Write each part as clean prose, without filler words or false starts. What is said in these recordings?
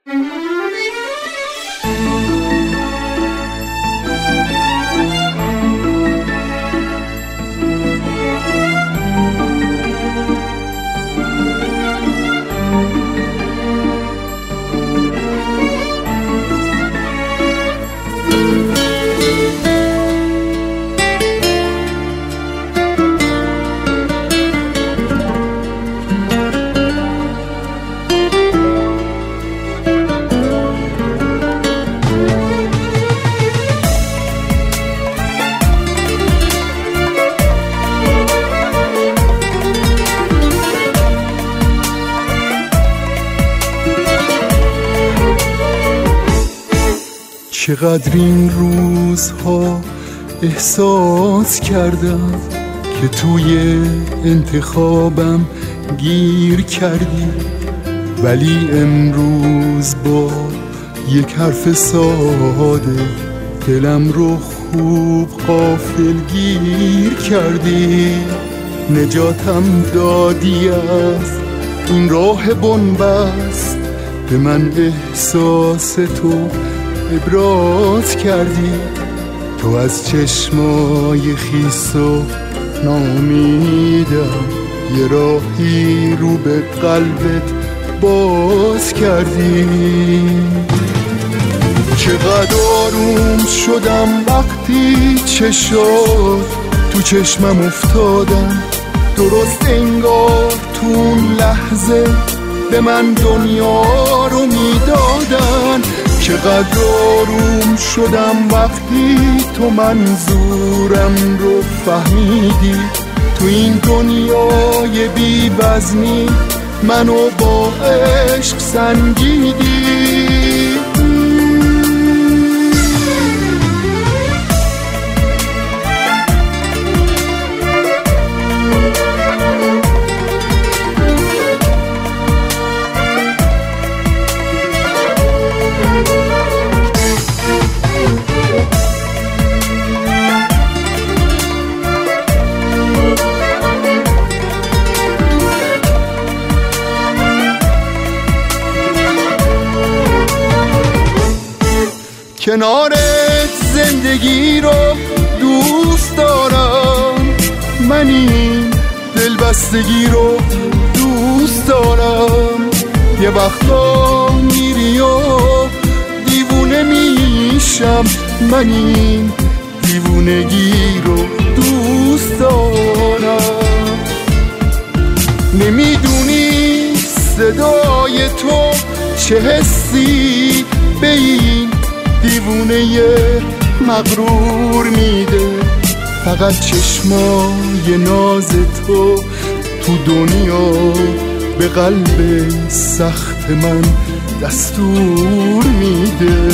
چقدر این روزها احساس کردم که توی انتخابم گیر کردی، ولی امروز با یک حرف ساده دلم رو خوب غافلگیر کردی. نجاتم دادی از این راه بنبست، به من احساس تو ابراز کردی. تو از چشمای خیس و نامیدم یه راهی رو به قلبت باز کردی. چقدر آروم شدم وقتی چشات تو چشمم افتادن، درست انگار تو اون لحظه به من دنیا رو میدادن. چقدر آروم شدم وقتی تو منظورم رو فهمیدی، تو این دنیای بی وزنی منو با عشق سنجیدی. کنارت زندگی رو دوست دارم، من این دلبستگی رو دوست دارم. یه وقتا میری و دیوونه میشم، من این دیوونگی رو دوست دارم. نمیدونی صدای تو چه حسی به این دیوونه مغرور میده. فقط چشمای ناز تو دنیا به قلب سخت من دستور میده.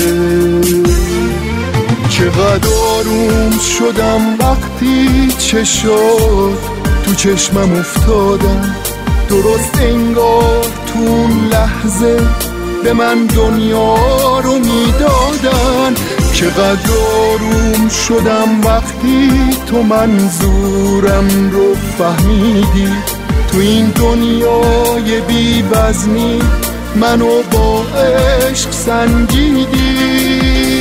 چقدر آروم شدم وقتی چشات تو چشمم افتادن، درست انگار تو اون لحظه به من دنیا رو میدادن. چقدر آروم شدم وقتی تو منظورم رو فهمیدی، تو این دنیای بی وزنی منو با عشق سنجیدی.